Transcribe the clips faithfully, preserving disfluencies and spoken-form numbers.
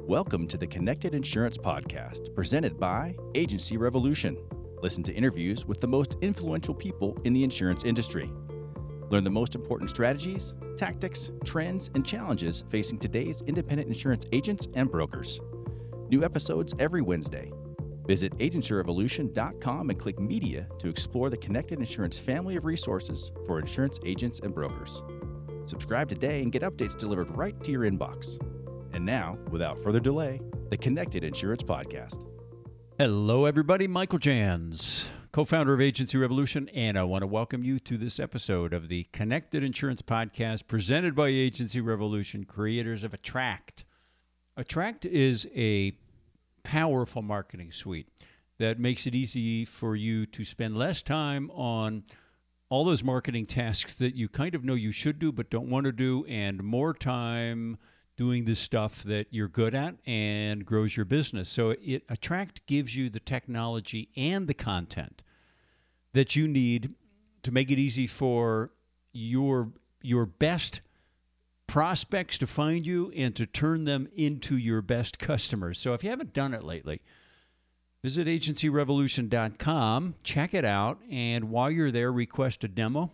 Welcome to the Connected Insurance Podcast, presented by Agency Revolution. Listen to interviews with the most influential people in the insurance industry. Learn the most important strategies, tactics, trends, and challenges facing today's independent insurance agents and brokers. New episodes every Wednesday. Visit agency revolution dot com and click Media to explore the Connected Insurance family of resources for insurance agents and brokers. Subscribe today and get updates delivered right to your inbox. And now, without further delay, the Connected Insurance Podcast. Hello, everybody. Michael Jans, co-founder of Agency Revolution, and I want to welcome you to this episode of the Connected Insurance Podcast presented by Agency Revolution, creators of Attract. Attract is a powerful marketing suite that makes it easy for you to spend less time on all those marketing tasks that you kind of know you should do but don't want to do, and more time doing the stuff that you're good at and grows your business. So it Attract gives you the technology and the content that you need to make it easy for your your best prospects to find you and to turn them into your best customers. So if you haven't done it lately, visit agency revolution dot com, check it out, and while you're there, request a demo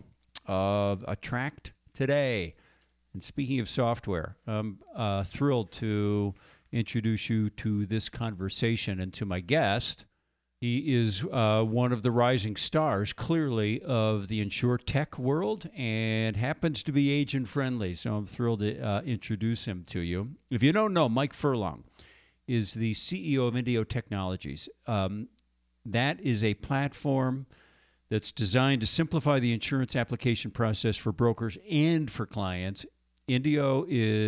of Attract today. And speaking of software, I'm uh, thrilled to introduce you to this conversation and to my guest. He is uh, one of the rising stars, clearly, of the InsurTech world and happens to be agent-friendly, so I'm thrilled to uh, introduce him to you. If you don't know, Mike Furlong is the C E O of Indio Technologies. Um, that is a platform that's designed to simplify the insurance application process for brokers and for clients. Indio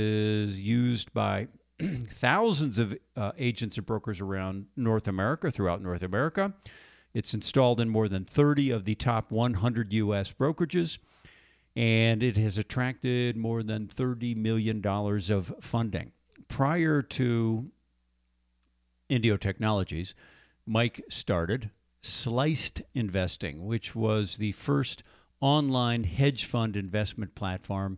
is used by thousands of uh, agents and brokers around North America, throughout North America. It's installed in more than thirty of the top one hundred U S brokerages, and it has attracted more than thirty million dollars of funding. Prior to Indio Technologies, Mike started Sliced Investing, which was the first online hedge fund investment platform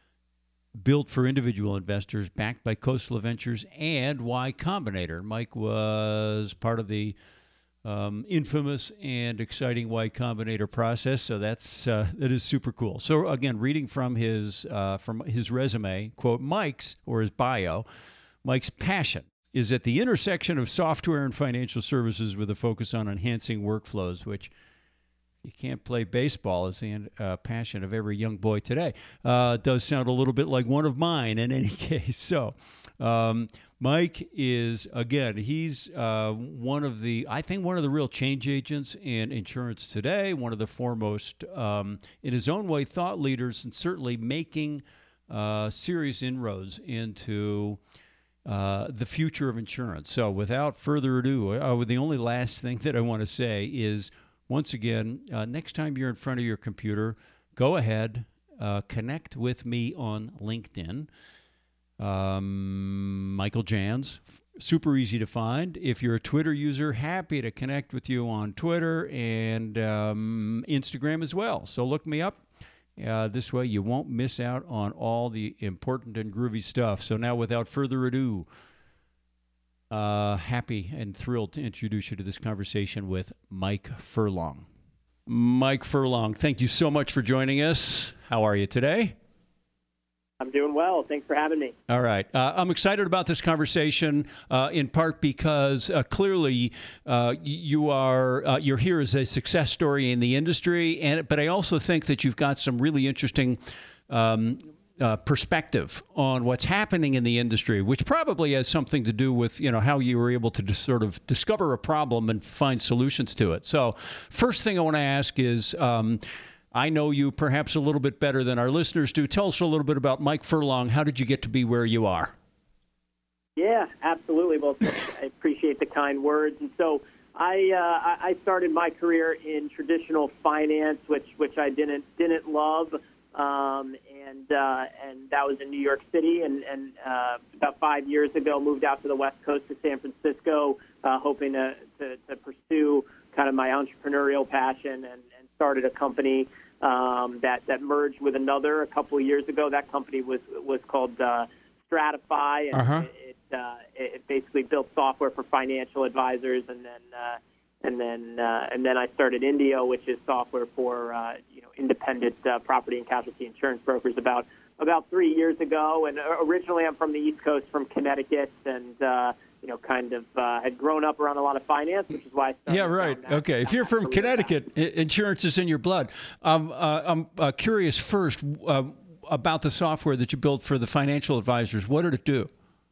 built for individual investors, backed by Khosla Ventures and Y Combinator. Mike was part of the um, infamous and exciting Y Combinator process, so that's uh, that is super cool. So again, reading from his uh, from his resume, quote, Mike's, or his bio, Mike's passion is at the intersection of software and financial services with a focus on enhancing workflows, which you can't play baseball as the uh, passion of every young boy today. Uh, does sound a little bit like one of mine in any case. So um, Mike is, again, he's uh, one of the, I think one of the real change agents in insurance today, one of the foremost, um, in his own way, thought leaders, and certainly making uh, serious inroads into uh, the future of insurance. So without further ado, uh, the only last thing that I want to say is, once again, uh, next time you're in front of your computer, go ahead, uh, connect with me on LinkedIn. Um, Michael Jans, super easy to find. If you're a Twitter user, happy to connect with you on Twitter and um, Instagram as well. So look me up. Uh, this way you won't miss out on all the important and groovy stuff. So now, without further ado, Uh, happy and thrilled to introduce you to this conversation with Mike Furlong. Mike Furlong, thank you so much for joining us. How are you today? I'm doing well. Thanks for having me. All right. Uh, I'm excited about this conversation, uh, in part because uh, clearly uh, you are uh, you're here as a success story in the industry, and but I also think that you've got some really interesting Um, Uh, perspective on what's happening in the industry, which probably has something to do with, you know, how you were able to dis- sort of discover a problem and find solutions to it. So first thing I want to ask is, um, I know you perhaps a little bit better than our listeners do. Tell us a little bit about Mike Furlong. How did you get to be where you are? Yeah, absolutely. Well, I appreciate the kind words. And so I uh, I started my career in traditional finance, which which I didn't didn't love. Um, and uh, and that was in New York City, and, and uh, about five years ago moved out to the West Coast of San Francisco, uh, hoping to, to, to pursue kind of my entrepreneurial passion, and, and started a company um, that, that merged with another a couple of years ago. That company was was called uh, Stratify, and uh-huh. it, it, uh, it it basically built software for financial advisors, and then uh, and then uh, and then I started Indio, which is software for uh, you know independent uh, property and casualty insurance brokers about about three years ago. And originally, I'm from the East Coast, from Connecticut, and uh, you know, kind of uh, had grown up around a lot of finance, which is why I started. Yeah, right. Okay. If you're from Connecticut, I- insurance is in your blood. Um, uh, I'm uh, curious first uh, about the software that you built for the financial advisors. What did it do?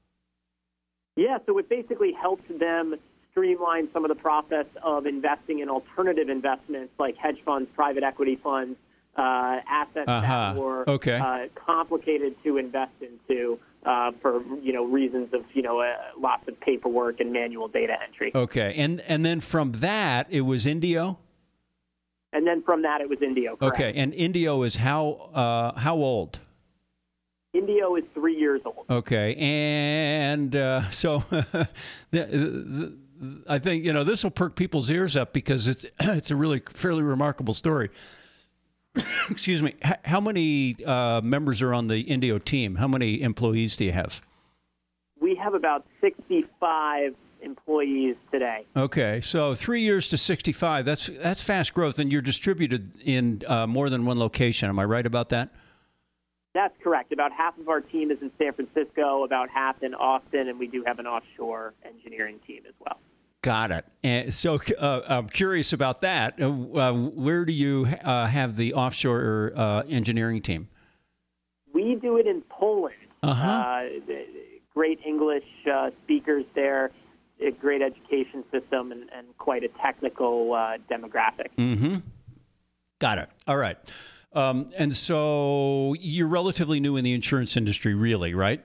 Yeah, so it basically helped them streamline some of the process of investing in alternative investments like hedge funds, private equity funds, uh, assets uh-huh. that were okay. uh, complicated to invest into uh, for you know reasons of you know uh, lots of paperwork and manual data entry. Okay, and and then from that it was Indio. And then from that it was Indio. Correct. Okay, and Indio is how uh, how old? Indio is three years old. Okay, and uh, so the, the, I think you know this will perk people's ears up because it's it's a really fairly remarkable story. Excuse me. H- how many uh, members are on the Indio team? How many employees do you have? We have about sixty-five employees today. Okay, so three years to sixty-five. That's that's fast growth, and you're distributed in uh, more than one location. Am I right about that? That's correct. About half of our team is in San Francisco, about half in Austin, and we do have an offshore engineering team as well. Got it. And so uh, I'm curious about that. Uh, where do you uh, have the offshore uh, engineering team? We do it in Poland. Uh-huh. Uh, great English uh, speakers there, a great education system, and, and quite a technical uh, demographic. Mm-hmm. Got it. All right. Um, and so you're relatively new in the insurance industry, really, right?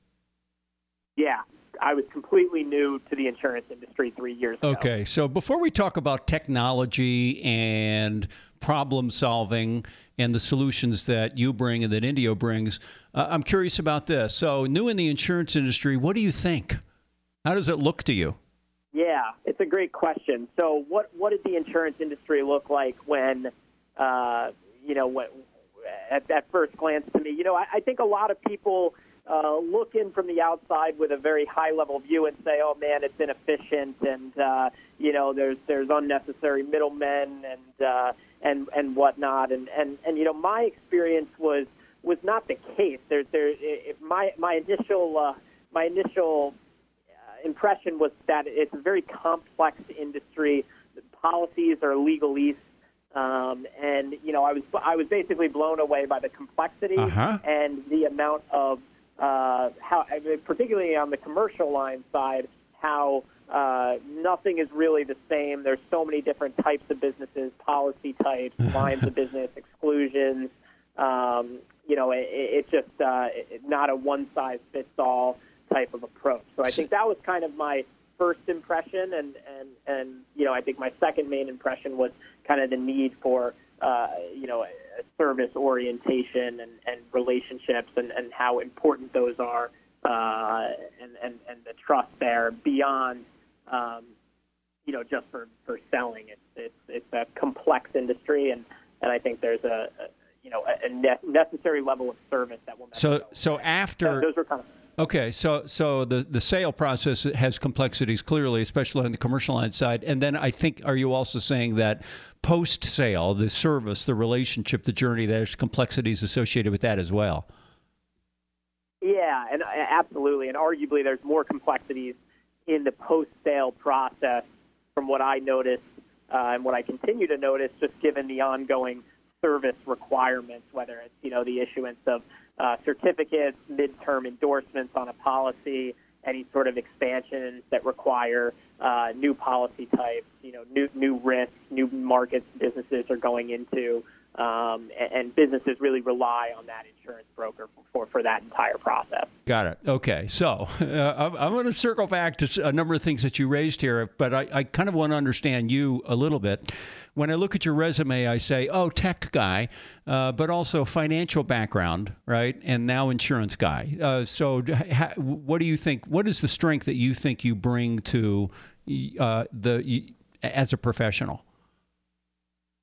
Yeah. I was completely new to the insurance industry three years ago. Okay. So before we talk about technology and problem solving and the solutions that you bring and that Indio brings, uh, I'm curious about this. So new in the insurance industry, what do you think? How does it look to you? Yeah, it's a great question. So what, what did the insurance industry look like when, uh, you know, what, at, at first glance to me? You know, I, I think a lot of people uh, look in from the outside with a very high-level view and say, oh, man, it's inefficient and, uh, you know, there's there's unnecessary middlemen and uh, and and whatnot. And, and, and, you know, my experience was was not the case. There's there, it, my, my initial, uh, my initial impression was that it's a very complex industry. The policies are legalese, um, and you know, I was I was basically blown away by the complexity uh-huh. and the amount of uh, how, I mean, particularly on the commercial line side, how uh, nothing is really the same. There's so many different types of businesses, policy types, lines of business, exclusions. Um, you know, it, it's just uh, it, not a one size fits all type of approach. So I think that was kind of my first impression, and, and, and you know, I think my second main impression was kind of the need for, uh, you know, a service orientation and, and relationships and, and how important those are, uh, and, and, and the trust there beyond, um, you know, just for, for selling. It's, it's, it's a complex industry, and, and I think there's a, a you know, a ne- necessary level of service that will. So, so after those were kind of. Okay, so so the, the sale process has complexities clearly, especially on the commercial line side. And then I think, are you also saying that post-sale, the service, the relationship, the journey, there's complexities associated with that as well? Yeah, and absolutely. And arguably there's more complexities in the post-sale process from what I noticed uh, and what I continue to notice, just given the ongoing service requirements, whether it's, you know, the issuance of Uh, certificates, midterm endorsements on a policy, any sort of expansions that require uh, new policy types, you know, new new risks, new markets businesses are going into, um, and, and businesses really rely on that insurance broker for, for that entire process. Got it. Okay. So uh, I'm, I'm going to circle back to a number of things that you raised here, but I, I kind of want to understand you a little bit. When I look at your resume, I say, oh, tech guy, uh, but also financial background, right? And now insurance guy. Uh, so ha- what do you think, what is the strength that you think you bring to uh, the as a professional?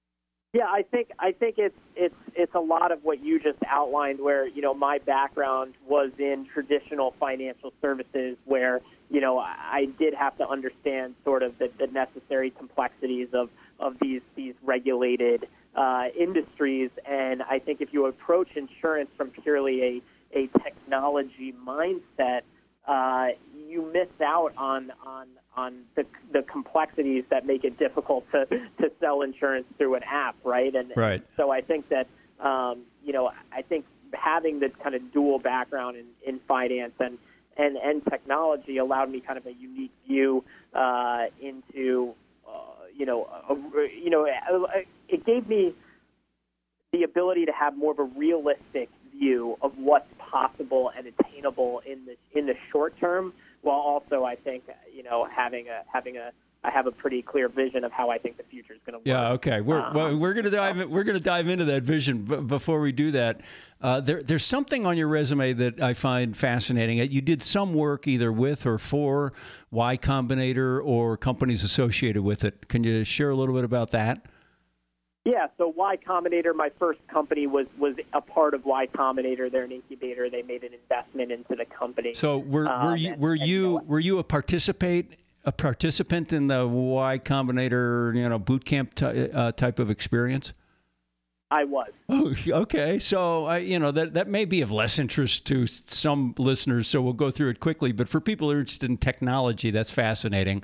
Yeah, I think I think it's it's it's a lot of what you just outlined. Where you know my background was in traditional financial services, where you know I did have to understand sort of the, the necessary complexities of of these these regulated uh, industries. And I think if you approach insurance from purely a a technology mindset, uh, you miss out on on on the the complexities that make it difficult to, to sell insurance through an app, right? And, right. and so I think that, um, you know, I think having this kind of dual background in, in finance and, and, and technology allowed me kind of a unique view uh, into, uh, you know, a, you know, it gave me the ability to have more of a realistic view of what's possible and attainable in the in the short term, while also I think you know having a having a I have a pretty clear vision of how I think the future is going to work. Yeah, okay. We're um, well, we're going to dive in, we're going to dive into that vision. But before we do that, uh, there there's something on your resume that I find fascinating. You did some work either with or for Y Combinator or companies associated with it. Can you share a little bit about that? Yeah, so Y Combinator, my first company, was was a part of Y Combinator. They're an incubator. They made an investment into the company. So were were um, you and, were and, you you know, were you a participate a participant in the Y Combinator you know boot camp t- uh, type of experience? I was. Oh, okay. So I you know that that may be of less interest to some listeners. So we'll go through it quickly. But for people who are interested in technology, that's fascinating.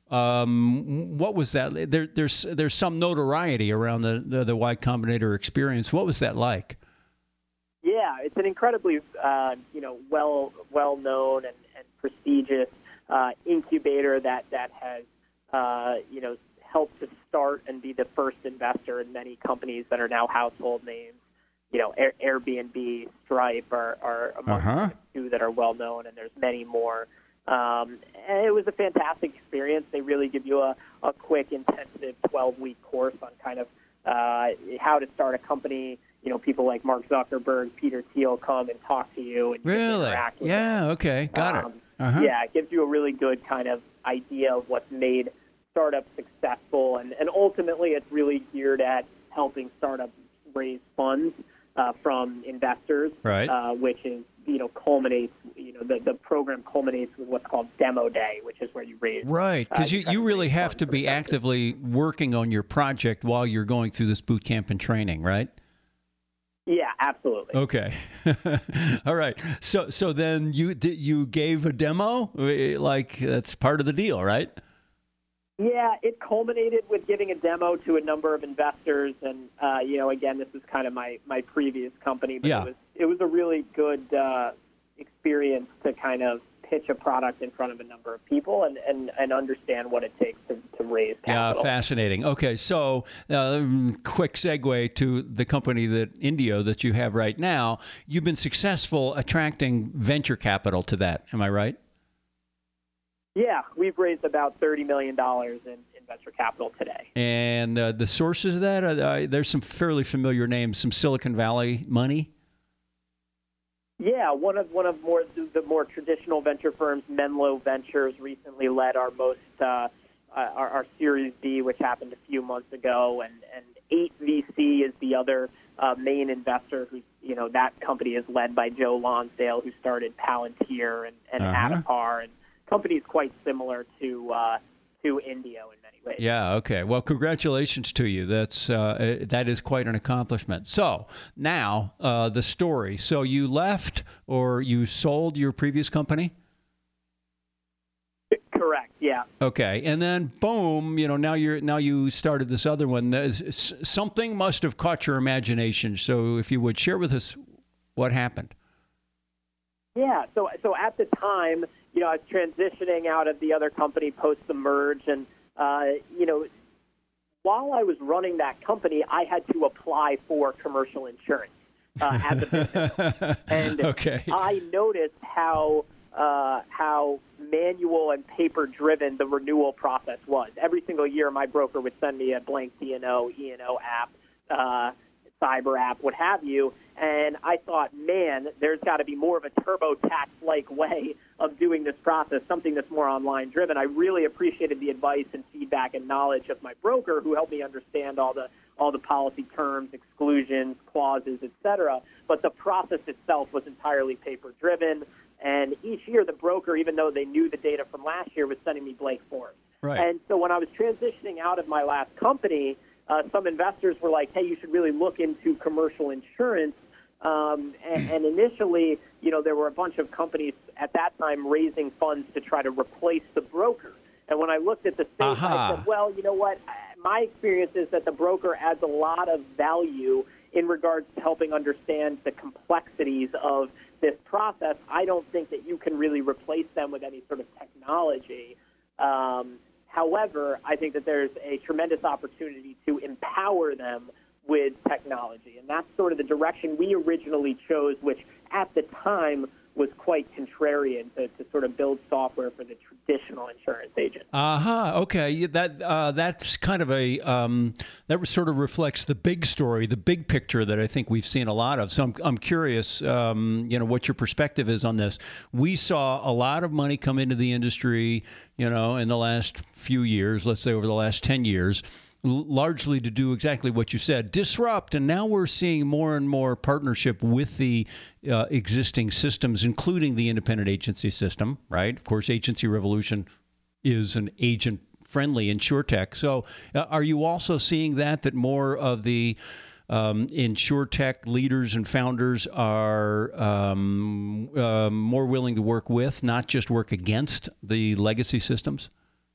Um, what was that? There, there's there's some notoriety around the, the, the Y Combinator experience. What was that like? Yeah, it's an incredibly uh, you know well well known and, and prestigious uh, incubator that that has uh, you know helped to start and be the first investor in many companies that are now household names. You know, Air, Airbnb, Stripe are, are among uh-huh. the two that are well known, and there's many more. Um, and it was a fantastic experience. They really give you a, a quick, intensive twelve-week course on kind of uh, how to start a company. You know, people like Mark Zuckerberg, Peter Thiel come and talk to you and you really, interact with yeah, them. okay, got um, it. Uh-huh. Yeah, it gives you a really good kind of idea of what's made startups successful, and, and ultimately, it's really geared at helping startups raise funds uh, from investors, right? Uh, which is you know culminates. You know, the, the program culminates with what's called Demo Day, which is where you raise. Right, because uh, you, you really have to be actively working on your project while you're going through this boot camp and training, right? Yeah, absolutely. Okay. All right. So so then you you gave a demo? Like, that's part of the deal, right? Yeah, it culminated with giving a demo to a number of investors, and uh, you know, again, this is kind of my, my previous company, but yeah. it was it was a really good uh, experience to kind of pitch a product in front of a number of people and, and, and understand what it takes to, to raise capital. Yeah, fascinating. Okay, so uh, quick segue to the company that Indio that you have right now. You've been successful attracting venture capital to that. Am I right? Yeah, we've raised about thirty million dollars in, in venture capital today. And uh, the sources of that, uh, there's some fairly familiar names, some Silicon Valley money. Yeah, one of one of more the more traditional venture firms, Menlo Ventures, recently led our most uh, our, our Series B, which happened a few months ago, and and eight V C is the other uh, main investor. Who you know that company is led by Joe Lonsdale, who started Palantir and and uh-huh. Adipar, and companies quite similar to uh, to Indio in many ways. Yeah. Okay. Well, congratulations to you. That's uh, that is quite an accomplishment. So now uh, the story. So you left or you sold your previous company? Correct. Yeah. Okay. And then boom, you know, now you're now you started this other one. There's, something must have caught your imagination. So if you would share with us what happened. Yeah. So so at the time, you know, I was transitioning out of the other company post the merge, and uh, you know, while I was running that company, I had to apply for commercial insurance uh, as a business, and okay. I noticed how uh, how manual and paper driven the renewal process was. Every single year, my broker would send me a blank D and O, E and O app. Uh, cyber app, what have you. And I thought, man, there's got to be more of a TurboTax-like way of doing this process, something that's more online driven. I really appreciated the advice and feedback and knowledge of my broker, who helped me understand all the all the policy terms, exclusions, clauses, et cetera. But the process itself was entirely paper-driven. And each year, the broker, even though they knew the data from last year, was sending me blank forms. Right. And so when I was transitioning out of my last company, uh, some investors were like, hey, you should really look into commercial insurance. Um, and, and initially, you know, there were a bunch of companies at that time raising funds to try to replace the broker. And when I looked at the space, uh-huh. I said, well, you know what? My experience is that the broker adds a lot of value in regards to helping understand the complexities of this process. I don't think that you can really replace them with any sort of technology. Um, however, I think that there's a tremendous opportunity to empower them with technology. And that's sort of the direction we originally chose, which at the time was quite contrarian to, to sort of build software for the traditional insurance agent. Uh-huh. Okay. That uh, that's kind of a um, that sort of reflects the big story, the big picture that I think we've seen a lot of. So I'm I'm curious, um, you know, what your perspective is on this. We saw a lot of money come into the industry, you know, in the last few years, let's say over the last ten years. Largely to do exactly what you said, disrupt. And now we're seeing more and more partnership with the uh, existing systems, including the independent agency system, right? Of course, Agency Revolution is an agent-friendly InsurTech. So uh, are you also seeing that, that more of the um, InsurTech leaders and founders are um, uh, more willing to work with, not just work against the legacy systems?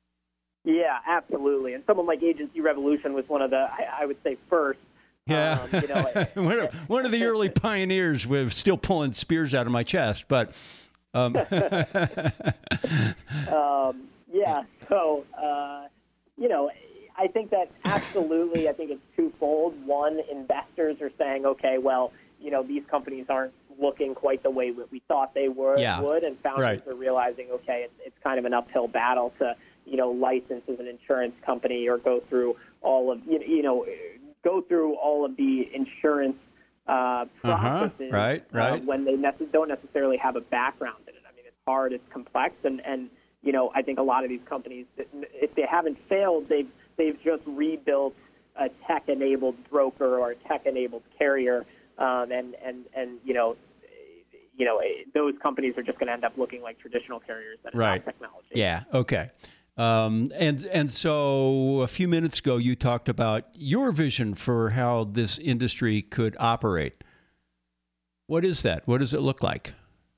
Yeah, absolutely. And someone like Agency Revolution was one of the, I, I would say, first. Yeah, um, you know, one, of, one of the early pioneers with still pulling spears out of my chest. But um. um, yeah, so, uh, you know, I think that absolutely, I think it's twofold. One, investors are saying, okay, well, you know, these companies aren't looking quite the way we thought they were, yeah. would. And founders right. are realizing, okay, it's, it's kind of an uphill battle to, you know, license as an insurance company or go through all of, you know, go through all of the insurance uh, processes uh-huh. right, right. Uh, when they nece- don't necessarily have a background in it. I mean, it's hard, it's complex, and, and, you know, I think a lot of these companies, if they haven't failed, they've, they've just rebuilt a tech-enabled broker or a tech-enabled carrier, um, and, and, and, you know, you know, those companies are just going to end up looking like traditional carriers that right. adopt technology. Yeah, okay. Um, and and so a few minutes ago, you talked about your vision for how this industry could operate. What is that? What does it look like?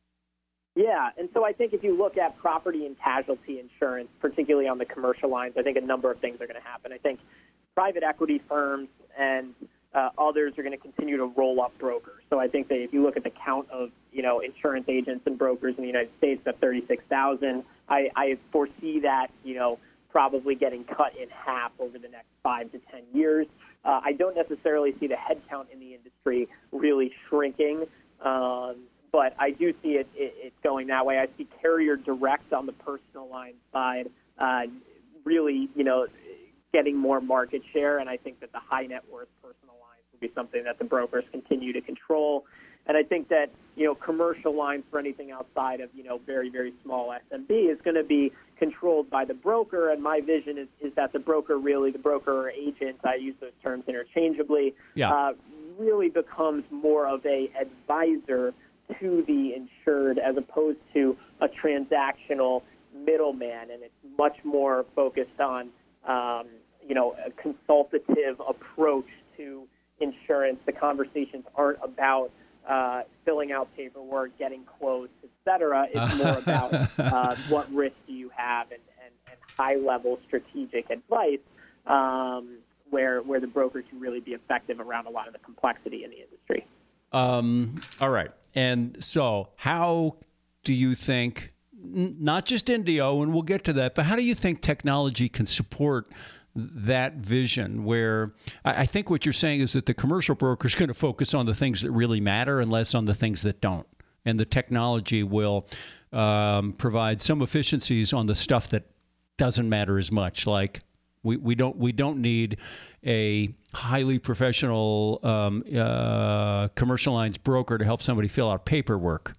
Yeah, and so I think if you look at property and casualty insurance, particularly on the commercial lines, I think a number of things are going to happen. I think private equity firms and uh, others are going to continue to roll up brokers. So I think that if you look at the count of, you know, insurance agents and brokers in the United States, at thirty-six thousand, I, I foresee that, you know, probably getting cut in half over the next five to ten years. Uh, I don't necessarily see the headcount in the industry really shrinking, um, but I do see it, it, it going that way. I see carrier direct on the personal line side uh, really, you know, getting more market share, and I think that the high net worth personal lines will be something that the brokers continue to control. And I think that, you know, commercial lines for anything outside of, you know, very, very small S M B is going to be controlled by the broker. And my vision is, is that the broker really, the broker or agent, I use those terms interchangeably, yeah. uh, really becomes more of a advisor to the insured as opposed to a transactional middleman. And it's much more focused on, um, you know, a consultative approach to insurance. The conversations aren't about Uh, filling out paperwork, getting quotes, et cetera. It's more about uh, what risk do you have and, and, and high-level strategic advice um, where where the broker can really be effective around a lot of the complexity in the industry. Um, all right. And so how do you think, n- not just Indio, and we'll get to that, but how do you think technology can support that vision where I think what you're saying is that the commercial broker is going to focus on the things that really matter and less on the things that don't. And the technology will um, provide some efficiencies on the stuff that doesn't matter as much, like We we don't we don't need a highly professional um, uh, commercial lines broker to help somebody fill out paperwork.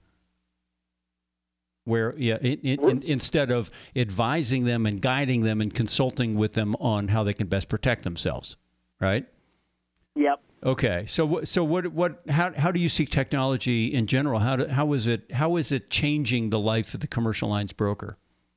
Where yeah, it, it, in, instead of advising them and guiding them and consulting with them on how they can best protect themselves, right? Yep. Okay. So so what what how how do you see technology in general? How do, how is it how is it changing the life of the commercial lines broker?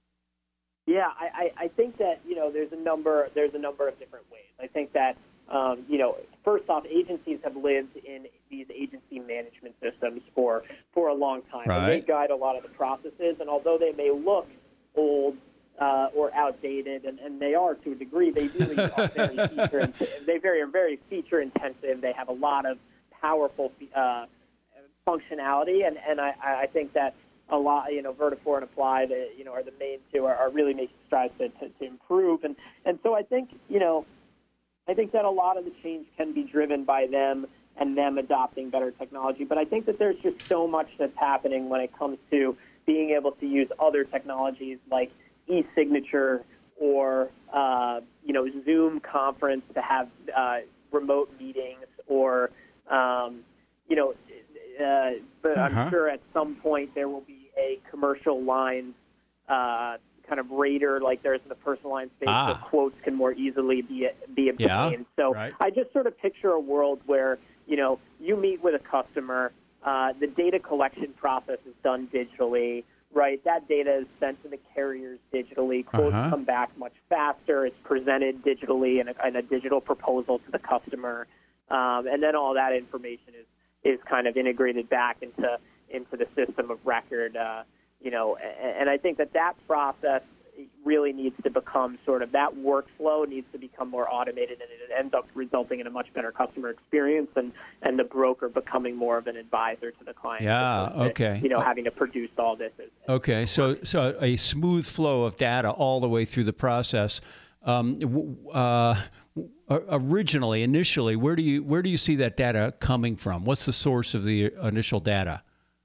Yeah, I, I, I think that, you know, there's a number there's a number of different ways. I think that, um, you know, first off, agencies have lived in these agency management systems for, for a long time. Right. And they guide a lot of the processes, and although they may look old uh, or outdated, and, and they are to a degree, they really are very feature intensive. They very, are very feature intensive. They have a lot of powerful uh, functionality, and, and I, I think that a lot, you know, Vertafore and Applied, uh, you know, are the main two, are, are really making strides to, to, to improve. And, and so I think, you know, I think that a lot of the change can be driven by them and them adopting better technology. But I think that there's just so much that's happening when it comes to being able to use other technologies like e-signature or, uh, you know, Zoom conference to have uh, remote meetings or, um, you know, uh, but uh-huh. I'm sure at some point there will be a commercial lines uh, kind of rater like there is in the personal line space ah. where quotes can more easily be be obtained. Yeah, so right. I just sort of picture a world where, you know, you meet with a customer, uh, the data collection process is done digitally, right? That data is sent to the carriers digitally. Quotes uh-huh. come back much faster. It's presented digitally in a, in a digital proposal to the customer. Um, and then all that information is is kind of integrated back into into the system of record, uh, you know, and, and I think that that process really needs to become sort of, that workflow needs to become more automated, and it ends up resulting in a much better customer experience and, and the broker becoming more of an advisor to the client. Yeah, okay. To, you know, having to produce all this. As, as okay, so so a smooth flow of data all the way through the process. Um, uh, originally, initially, where do you where do you see that data coming from? What's the source of the initial data?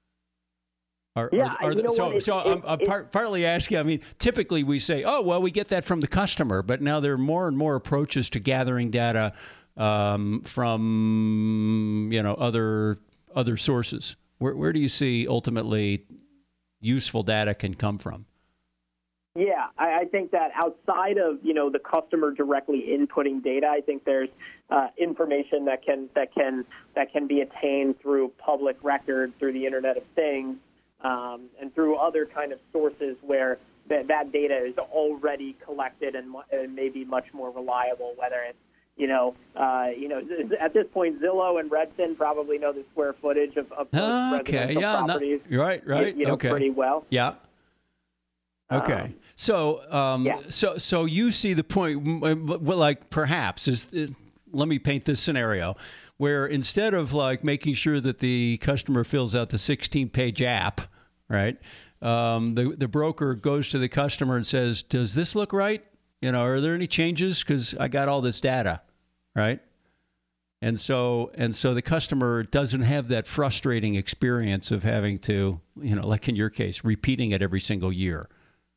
Are, yeah, are, are, you know so what? It, so it, I'm, I'm it, part, partly asking. I mean, typically we say, oh well, we get that from the customer, but now there are more and more approaches to gathering data um, from you know other other sources. Where where do you see ultimately useful data can come from? Yeah, I, I think that outside of, you know, the customer directly inputting data, I think there's uh, information that can that can that can be attained through public record, through the Internet of Things, um, and through other kind of sources where that, that data is already collected and, and maybe much more reliable. Whether it's, you know, uh, you know, at this point, Zillow and Redfin probably know the square footage of, of those okay, residential yeah, properties. Not, right, right, you, you know, okay, pretty well. Yeah. Okay, Um, so um, yeah. so so you see the point. Well, like perhaps is let me paint this scenario where instead of like making sure that the customer fills out the sixteen-page app, right? Um, the the broker goes to the customer and says, "Does this look right? You know, are there any changes? Because I got all this data, right?" And so and so the customer doesn't have that frustrating experience of having to, you know, like in your case, repeating it every single year.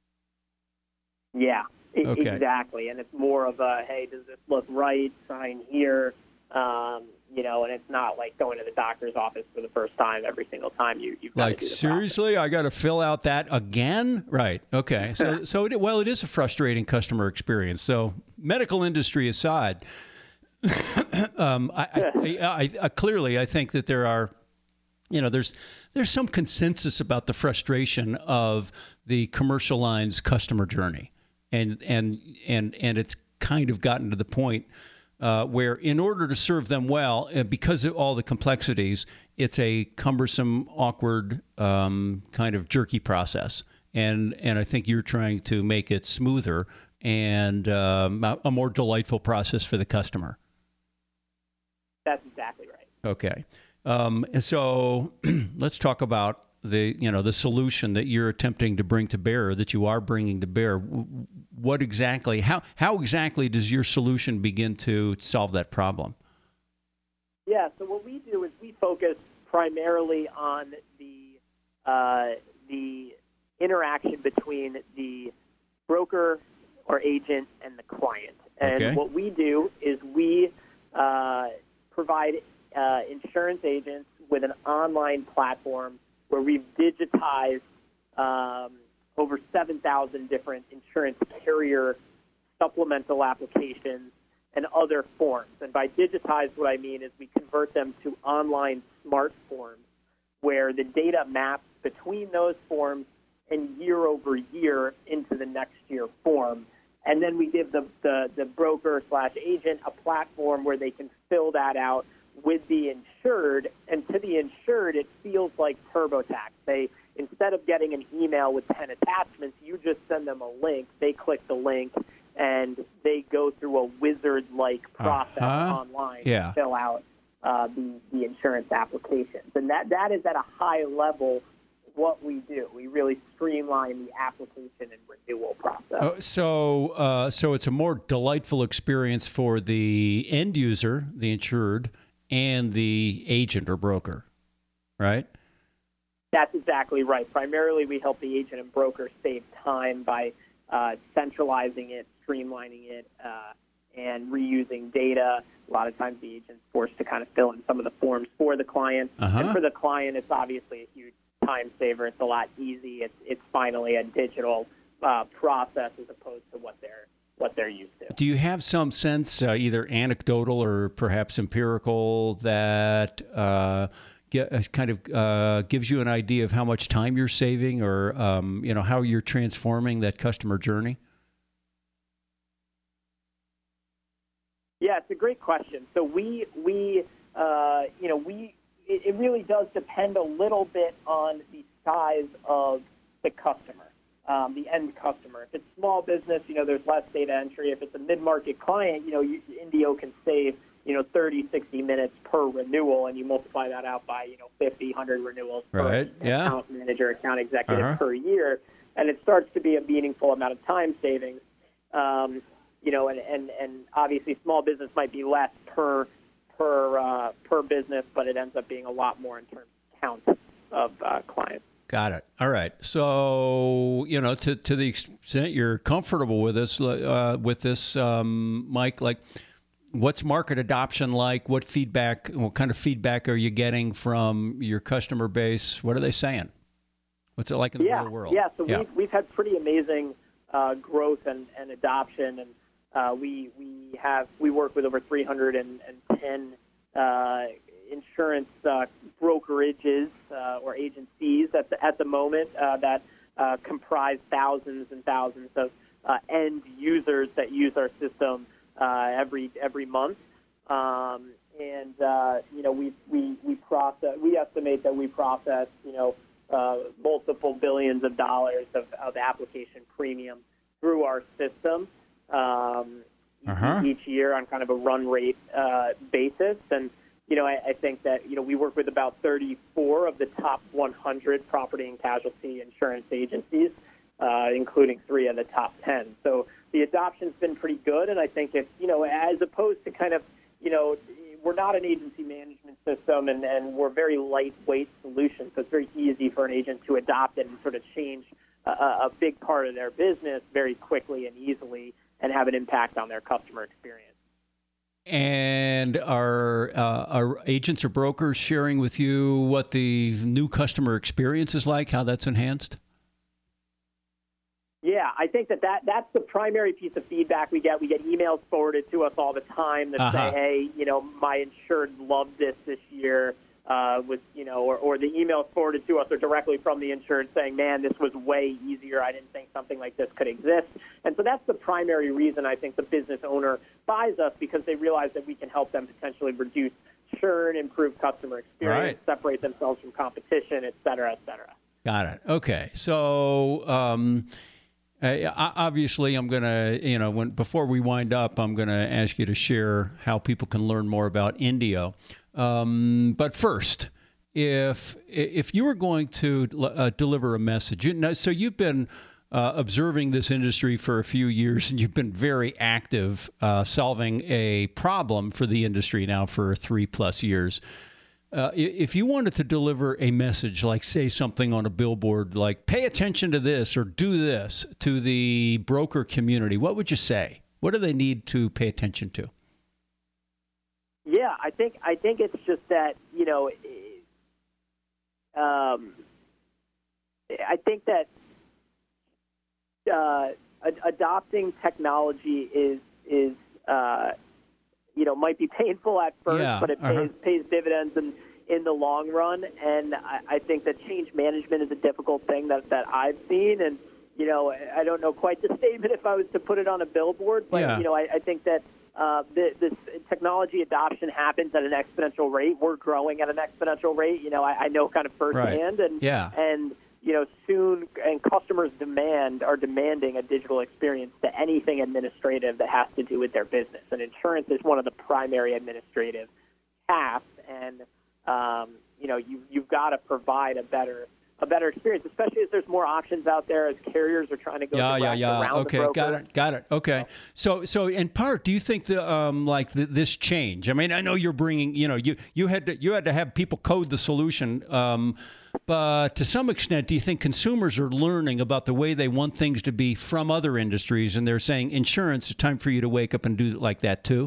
Yeah, e- Okay. exactly. And it's more of a, hey, does this look right? Sign here. Um, you know, and it's not like going to the doctor's office for the first time every single time you, you've got Like, to do the seriously, I got to fill out that again? Right. Okay. So, so it, well, it is a frustrating customer experience. So medical industry aside, um, I, I, I, I, clearly, I think that there are, you know, there's there's some consensus about the frustration of the commercial lines customer journey. And and and and it's kind of gotten to the point uh, where, in order to serve them well, uh, because of all the complexities, it's a cumbersome, awkward, um, kind of jerky process. And and I think you're trying to make it smoother and um, a more delightful process for the customer. That's exactly right. Okay, um, and so let's talk about the you know the solution that you're attempting to bring to bear, that you are bringing to bear. What exactly, how how exactly does your solution begin to solve that problem? Yeah, so what we do is we focus primarily on the uh, the interaction between the broker or agent and the client. And Okay. what we do is we uh, provide uh, insurance agents with an online platform where we've digitized um, over seven thousand different insurance carrier supplemental applications and other forms. And by digitized, what I mean is we convert them to online smart forms where the data maps between those forms and year over year into the next year form. And then we give the, the, the broker slash agent a platform where they can fill that out with the insured. And to the insured, it feels like TurboTax. They, instead of getting an email with ten attachments, you just send them a link. They click the link, and they go through a wizard-like process Uh-huh. online Yeah. to fill out uh, the, the insurance applications. And that, that is at a high level what we do. We really streamline the application and renewal process. Oh, so, uh, so it's a more delightful experience for the end user, the insured, and the agent or broker, right? That's exactly right. Primarily, we help the agent and broker save time by uh, centralizing it, streamlining it, uh, and reusing data. A lot of times the agent's forced to kind of fill in some of the forms for the client. Uh-huh. And for the client, it's obviously a huge time saver. It's a lot easy. It's, it's finally a digital uh, process as opposed to what they're what they're used to. Do you have some sense, uh, either anecdotal or perhaps empirical, that uh, get, uh, kind of uh, gives you an idea of how much time you're saving, or um, you know, how you're transforming that customer journey? Yeah, it's a great question. So we we uh, you know we it, it really does depend a little bit on the size of the customer, um, the end customer. If it's small business, you know, there's less data entry. If it's a mid-market client, you know, you, Indio can save you know thirty, sixty minutes per renewal, and you multiply that out by you know fifty, one hundred renewals Right, per yeah. account manager, account executive Uh-huh. per year, and it starts to be a meaningful amount of time savings. Um, You know, and, and, and obviously small business might be less per per uh, per business, but it ends up being a lot more in terms of count of uh, clients. Got it. All right. So, you know, to, to the extent you're comfortable with this, uh, with this, um, Mike, like, what's market adoption like? What feedback, what kind of feedback are you getting from your customer base? What are they saying? What's it like in the Yeah, real world? yeah. So we've we've had pretty amazing uh, growth and, and adoption, and uh, we we have we work with over three hundred ten uh, insurance uh, brokerages uh, or agencies at the at the moment uh, that uh, comprise thousands and thousands of uh, end users that use our system uh, every every month. Um, and uh, you know we we we process we estimate that we process you know. Uh, multiple billions of dollars of, of application premium through our system um, Uh-huh. each year on kind of a run rate uh, basis. And, you know, I, I think that, you know, we work with about thirty-four of the top one hundred property and casualty insurance agencies, uh, including three of the top ten. So the adoption's been pretty good. And I think it's, you know, as opposed to kind of, you know, we're not an agency management system, and, and we're a very lightweight solution, so it's very easy for an agent to adopt it and sort of change a, a big part of their business very quickly and easily and have an impact on their customer experience. And are, uh, are agents or brokers sharing with you what the new customer experience is like, how that's enhanced? Yeah, I think that, that that's the primary piece of feedback we get. We get emails forwarded to us all the time that Uh-huh. say, hey, you know, my insured loved this this year. Uh, with you know, or, or the emails forwarded to us are directly from the insured saying, man, this was way easier. I didn't think something like this could exist. And so that's the primary reason I think the business owner buys us, because they realize that we can help them potentially reduce churn, improve customer experience, Right. separate themselves from competition, et cetera, et cetera. Got it. Okay. So, um, uh, obviously, I'm going to, you know, when before we wind up, I'm going to ask you to share how people can learn more about Indio. Um, but first, if if you were going to uh, deliver a message, you know, so you've been uh, observing this industry for a few years, and you've been very active uh, solving a problem for the industry now for three plus years. Uh, if you wanted to deliver a message, like say something on a billboard, like pay attention to this or do this to the broker community, what would you say? What do they need to pay attention to? Yeah, I think I think it's just that, you know, um, I think that uh, ad- adopting technology is is uh, you know might be painful at first, yeah, but it uh-huh. pays, pays dividends in, in the long run. And I, I think that change management is a difficult thing that, that I've seen. And you know, I don't know quite the statement if I was to put it on a billboard, but yeah. you know, I, I think that. Uh, this, this technology adoption happens at an exponential rate. We're growing at an exponential rate. You know, I, I know kind of firsthand, right. and yeah. and you know, soon, and customers demand are demanding a digital experience to anything administrative that has to do with their business. And insurance is one of the primary administrative tasks, and um, you know, you you've got to provide a better. a better experience, especially as there's more options out there, as carriers are trying to go yeah, direct yeah, yeah. around Okay, the broker. got it, got it. Okay, so, so in part, do you think the um, like the, this change? I mean, I know you're bringing, you know, you you had to you had to have people code the solution, um, but to some extent, do you think consumers are learning about the way they want things to be from other industries, and they're saying, insurance, it's time for you to wake up and do it like that too?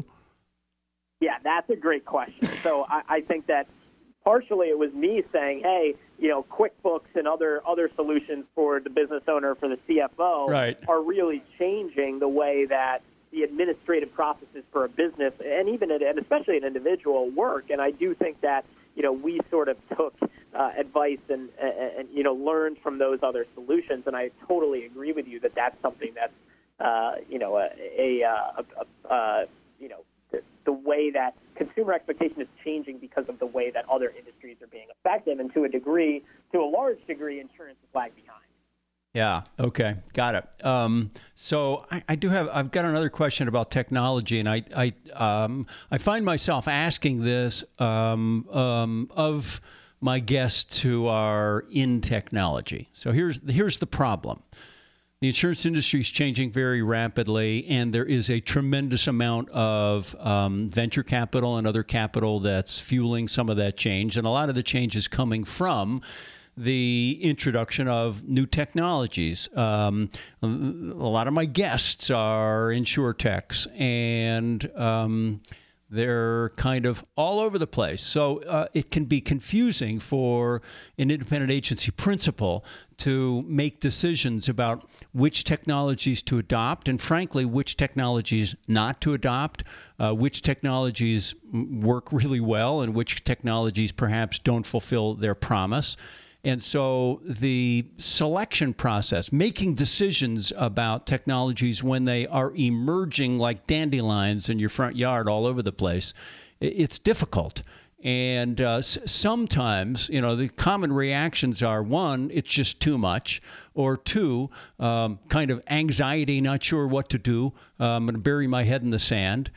Yeah, that's a great question. So I, I think that. Partially, it was me saying, "Hey, you know, QuickBooks and other other solutions for the business owner, for the C F O, right. are really changing the way that the administrative processes for a business and even an, and especially an individual work." And I do think that you know we sort of took uh, advice and, and and you know learned from those other solutions. And I totally agree with you that that's something that's uh, you know a, a, a, a, a you know. The, the way that consumer expectation is changing because of the way that other industries are being affected, and to a degree, to a large degree, insurance is lagged behind. Yeah. Okay. Got it. Um, so I, I do have. I've got another question about technology, and I I um, I find myself asking this um, um, of my guests who are in technology. So here's here's the problem. The insurance industry is changing very rapidly, and there is a tremendous amount of um, venture capital and other capital that's fueling some of that change. And a lot of the change is coming from the introduction of new technologies. Um, a lot of my guests are insurtechs, and um, they're kind of all over the place. So uh, it can be confusing for an independent agency principal to make decisions about which technologies to adopt and, frankly, which technologies not to adopt, uh, which technologies work really well and which technologies perhaps don't fulfill their promise. And so the selection process, making decisions about technologies when they are emerging like dandelions in your front yard all over the place, it's difficult. And uh, s- sometimes, you know, the common reactions are, one, it's just too much, or two, um, kind of anxiety, not sure what to do. Uh, I'm going to bury my head in the sand.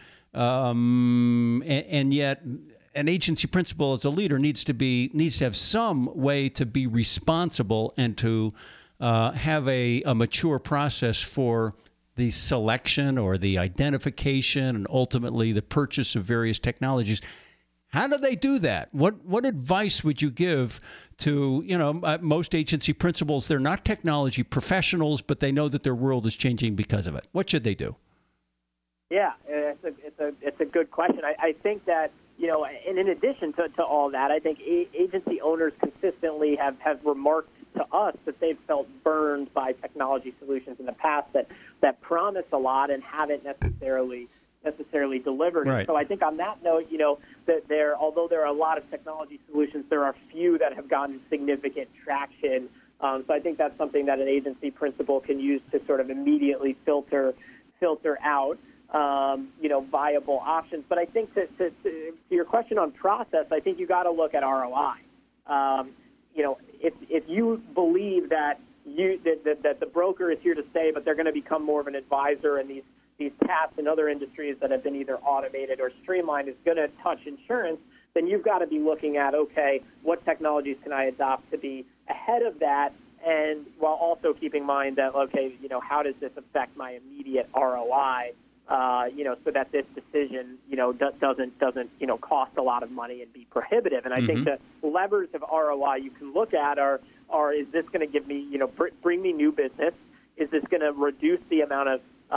Um, and, and yet an agency principal as a leader needs to be needs to have some way to be responsible and to uh, have a, a mature process for the selection or the identification and ultimately the purchase of various technologies. How do they do that? What what advice would you give to, you know, uh, most agency principals? They're not technology professionals, but they know that their world is changing because of it. What should they do? Yeah, it's a it's a it's a good question. I, I think that, you know, and in addition to, to all that, I think a- agency owners consistently have, have remarked to us that they've felt burned by technology solutions in the past that, that promise a lot and haven't necessarily necessarily delivered. Right. So I think on that note, you know, that there, although there are a lot of technology solutions, there are few that have gotten significant traction. Um, so I think that's something that an agency principal can use to sort of immediately filter filter out. Um, you know, viable options. But I think to, to, to your question on process, I think you got to look at R O I. Um, you know, if if you believe that you that, that, that the broker is here to stay, but they're going to become more of an advisor, and these these tasks in other industries that have been either automated or streamlined is going to touch insurance, then you've got to be looking at, okay, what technologies can I adopt to be ahead of that, and while also keeping in mind that, okay, you know, how does this affect my immediate R O I? Uh, you know, so that this decision, you know, do, doesn't doesn't you know cost a lot of money and be prohibitive. And I mm-hmm. think the levers of R O I you can look at are are is this going to give me, you know, br- bring me new business? Is this going to reduce the amount of uh,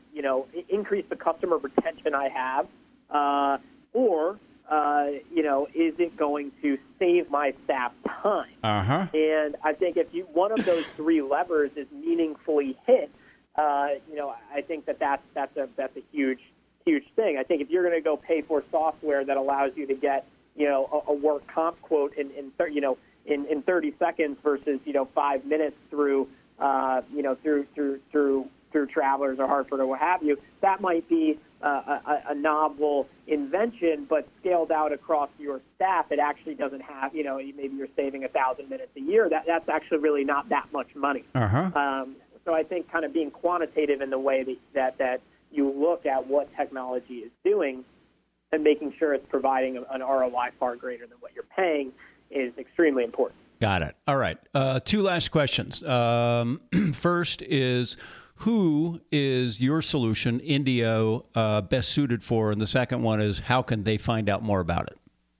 you know, increase the customer retention I have, uh, or, uh, you know, is it going to save my staff time? Uh-huh. And I think if you one of those three levers is meaningfully hit, uh, you know, I think that that's, that's, a, that's a huge, huge thing. I think if you're going to go pay for software that allows you to get, you know, a, a work comp quote in, in you know, in, in thirty seconds versus, you know, five minutes through, uh, you know, through, through, through, through Travelers or Hartford or what have you, that might be uh, a, a novel invention, but scaled out across your staff, it actually doesn't have, you know, maybe you're saving a thousand minutes a year. That that's actually really not that much money. Uh-huh. Um, so I think kind of being quantitative in the way that, that, that you look at what technology is doing and making sure it's providing an R O I far greater than what you're paying is extremely important. Got it. All right. Uh, two last questions. Um, first is, who is your solution, Indio, uh, best suited for? And the second one is, how can they find out more about it?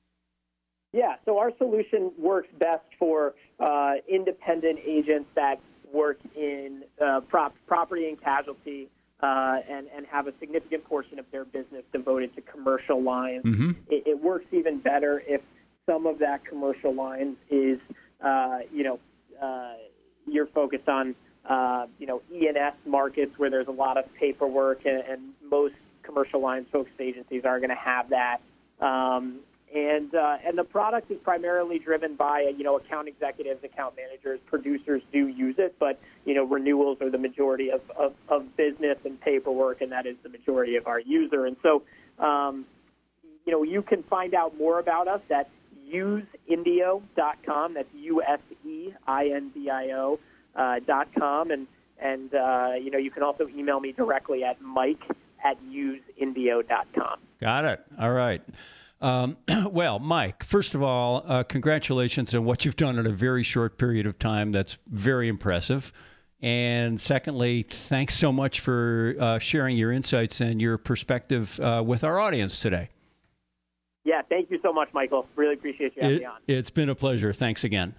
Yeah, so our solution works best for uh, independent agents that work in uh, prop, property and casualty uh, and, and have a significant portion of their business devoted to commercial lines. Mm-hmm. It, it works even better if some of that commercial lines is, uh, you know, uh, you're focused on Uh, you know, E and S markets where there's a lot of paperwork, and, and most commercial lines focused agencies are going to have that. Um, and uh, and the product is primarily driven by, you know, account executives, account managers, producers do use it, but, you know, renewals are the majority of, of, of business and paperwork, and that is the majority of our user. And so, um, you know, you can find out more about us at use indio dot com. That's U S E I N D I O. Uh, dot com, and and uh, you know, you can also email me directly at Mike at use indio dot com. Got it. All right. Um, well, Mike, first of all, uh, congratulations on what you've done in a very short period of time. That's very impressive. And secondly, thanks so much for uh, sharing your insights and your perspective uh, with our audience today. Yeah, thank you so much, Michael. Really appreciate you having it, me on. It's been a pleasure. Thanks again.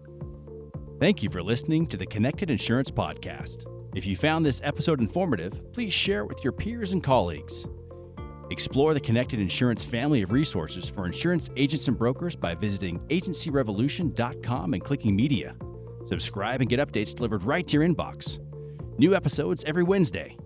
Thank you for listening to the Connected Insurance Podcast. If you found this episode informative, please share it with your peers and colleagues. Explore the Connected Insurance family of resources for insurance agents and brokers by visiting agency revolution dot com and clicking Media. Subscribe and get updates delivered right to your inbox. New episodes every Wednesday.